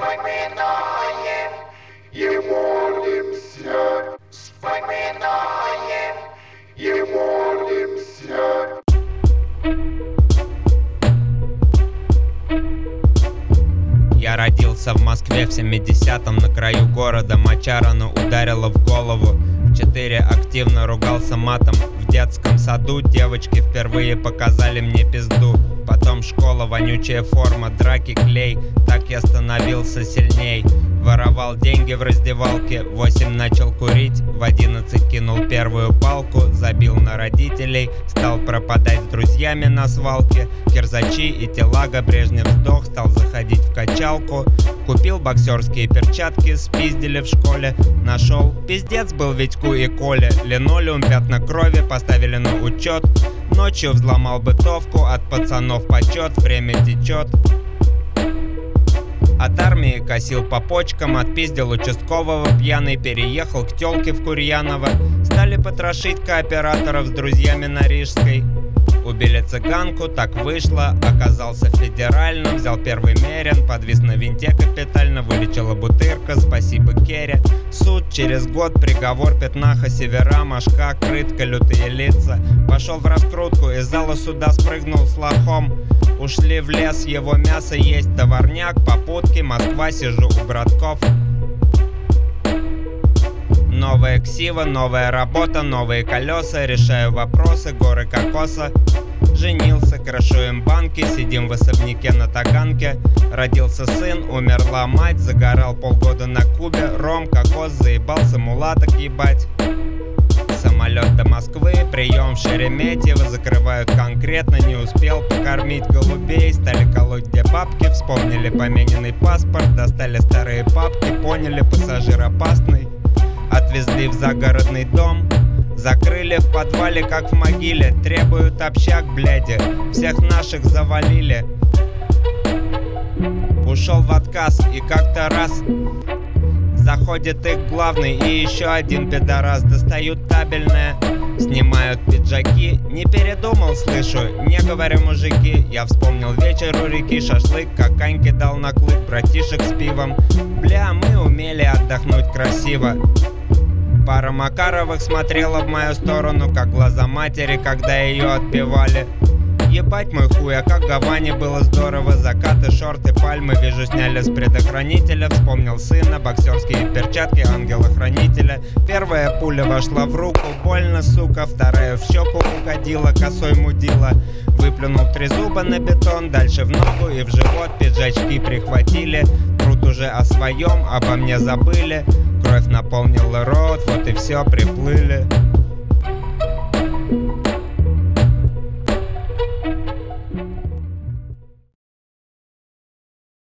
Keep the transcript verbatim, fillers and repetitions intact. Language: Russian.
Вспоминаем его лимся, вспоминаем его лимся. Я родился в Москве в семидесятом, на краю города. Моча рано ударила в голову. В четыре активно ругался матом. В детском саду девочки впервые показали мне пизду. Потом школа, вонючая форма, драки, клей. Так я становился сильней. Воровал деньги в раздевалке. В восемь начал курить, в одиннадцать кинул первую палку. Забил на родителей, стал пропадать с друзьями на свалке. Кирзачи и телага, Брежнев сдох, стал заходить в качалку. Купил боксерские перчатки, спиздили в школе. Нашел, пиздец был Витьку и Коле. Линолеум, пятна крови, поставили на учет. Ночью взломал бытовку, от пацанов почет, время течет. От армии косил по почкам, отпиздил участкового, пьяный переехал к тёлке в Курьяново. Стали потрошить кооператоров с друзьями на Рижской. Убили цыганку, так вышло, оказался федеральным. Взял первый мерен, подвис на винте капитально. Вылечила бутырка, спасибо Кере. Суд через год, приговор, пятнаха, севера, мошка, крытка, лютые лица. Пошел в раскрутку, из зала суда спрыгнул с лохом. Ушли в лес, его мясо есть, товарняк, попутки, Москва, сижу у братков. Новая ксива, новая работа, новые колеса. Решаю вопросы, горы кокоса. Женился, крашуем банки, сидим в особняке на Таганке. Родился сын, умерла мать, загорал полгода на Кубе. Ром, кокос, заебался мулаток ебать. Самолет до Москвы, прием в Шереметьево. Закрывают конкретно, не успел покормить голубей. Стали колоть где бабки, вспомнили помененный паспорт. Достали старые папки, поняли, пассажир опасный. Отвезли в загородный дом, закрыли в подвале, как в могиле. Требуют общак, бляди, всех наших завалили. Ушел в отказ, и как-то раз заходит их главный и еще один пидорас. Достают табельное, снимают пиджаки. Не передумал, слышу, не говорю, мужики. Я вспомнил вечер у реки, шашлык, как Аньке дал на клык, братишек с пивом. Бля, мы умели отдохнуть красиво. Пара Макаровых смотрела в мою сторону, как глаза матери, когда ее отпевали. Ебать мой хуй, а как в Гаване было здорово. Закаты, шорты, пальмы, вижу, сняли с предохранителя. Вспомнил сына, боксерские перчатки, ангела-хранителя. Первая пуля вошла в руку, больно, сука. Вторая в щеку угодила, косой мудила. Выплюнул три зуба на бетон, дальше в ногу и в живот. Пиджачки прихватили, труд уже о своем, обо мне забыли. Кровь наполнила рот, вот и все, приплыли.